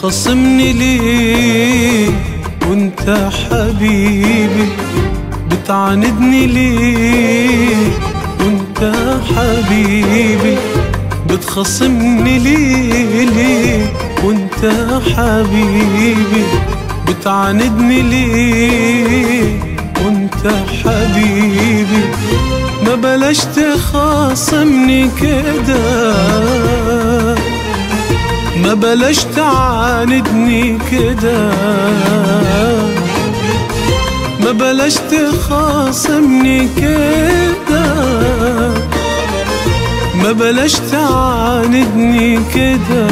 بتخصمني ليه وانت حبيبي؟ بتعاندني ليه وانت حبيبي؟ بتخصمني ليه وانت حبيبي؟ بتعاندني ليه وانت حبيبي؟ ما بلاش تخاصمني كده، ما بلاش تعاندني كده، ما بلاش تخاصمني كده، ما بلاش تعاندني كده.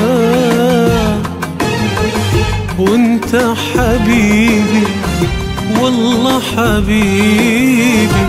وانت حبيبي والله حبيبي.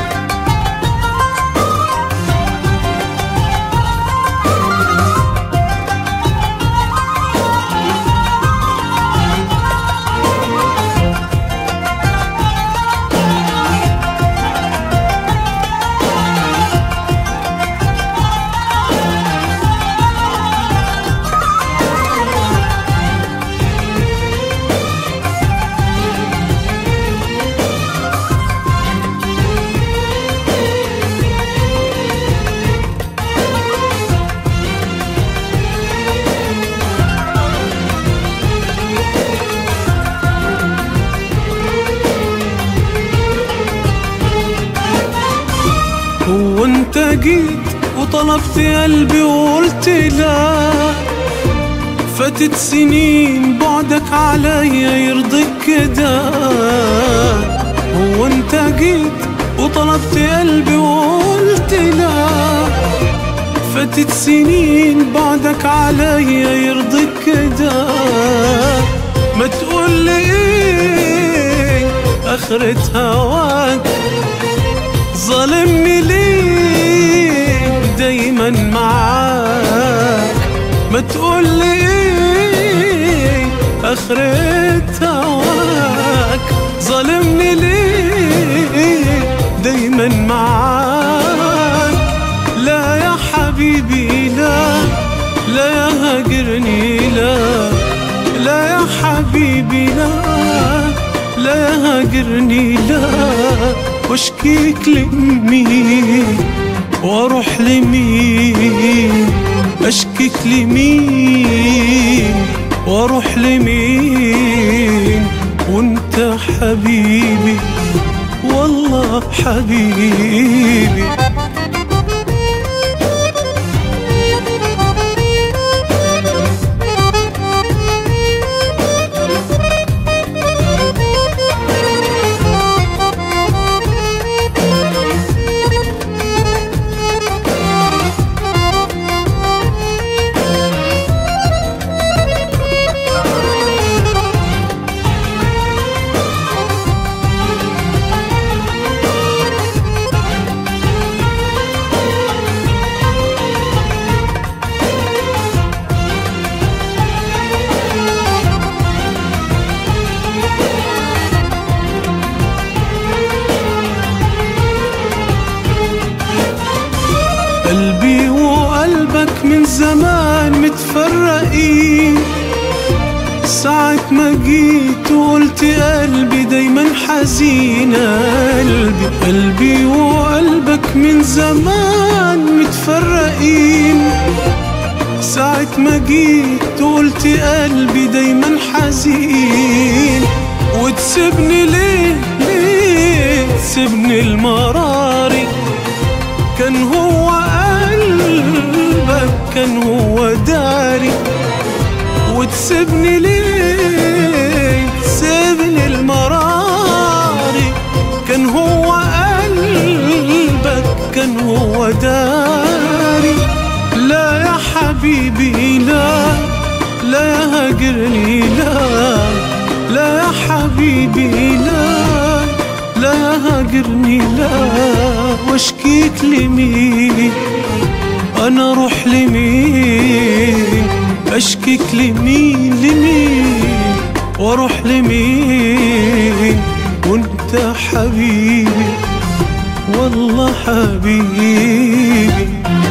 هو انت جيت وطلبت قلبي وقلت لا؟ فاتت سنين بعدك عليا يرضيك كده؟ هو انت جيت وطلبت قلبي وقلت لا؟ فاتت سنين بعدك عليا يرضيك كده؟ ما تقولي ايه اخرة هواك؟ ظالمني ليه دايما معاك؟ ما تقولي ايه اخرة هواك؟ ظالمني ليه دايما معاك؟ لا يا حبيبي لا، لا يا هاجرني لا، لا يا حبيبي لا، لا يا هاجرني لا. واشكيك لمين واروح لمين؟ اشكيك لمين واروح لمين؟ وانت حبيبي والله حبيبي. قلبي وقلبك من زمان متفرقين، ساعة ما جيت وقلت قلبي دايما حزين. قلبي وقلبك من زمان متفرقين، ساعة ما جيت وقلت قلبي دايما حزين. وتسيبني ليه ليه تسيبني المراري؟ كان هو قلبك كان هو داري. وتسيبني ليه تسيبني المراري؟ كان هو قلبك كان هو داري. لا يا حبيبي لا، لا يا هاجرني لا، لا يا حبيبي لا، لا يا هاجرني لا. واشكيك لمين انا اروح لمين؟ اشكيك لمين لمين واروح لمين؟ وانت حبيبي والله حبيبي.